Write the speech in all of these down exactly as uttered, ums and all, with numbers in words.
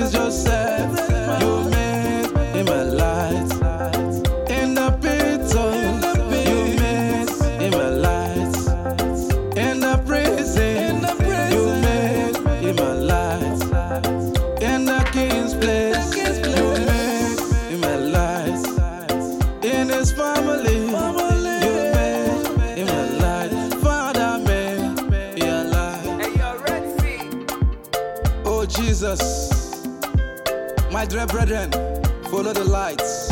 is yourself. You made him a light in the pit. You made him a light in the prison. You made him a light in the king's place. You made him a light in his family. You made him a light. Father made me a light. Oh Jesus, my dear brethren, follow the lights.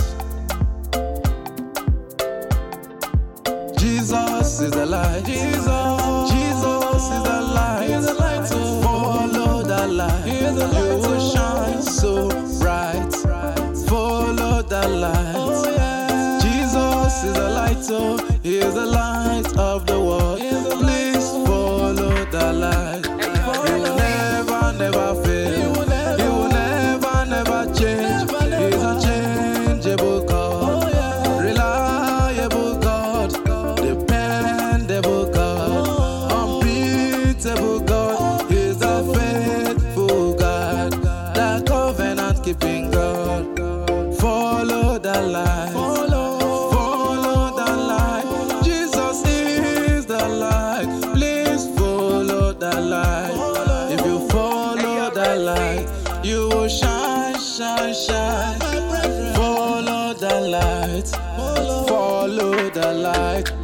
Jesus is the light. Jesus, Jesus is the light. He is the light. Follow the light. He is the light. You will shine so bright. Follow the light. Oh, yeah. Jesus is the light. Oh, he is the light of the world. Please follow the light. He will never, never fail. He will never, he will never, never change. He is unchangeable God, reliable God, dependable God, unbeatable God. He is the faithful God, the covenant-keeping God. Follow the light. Follow, follow the light. Jesus is the light. Please follow the light. If you follow the light, you will shine, shine, shine. Follow the light. Follow the light.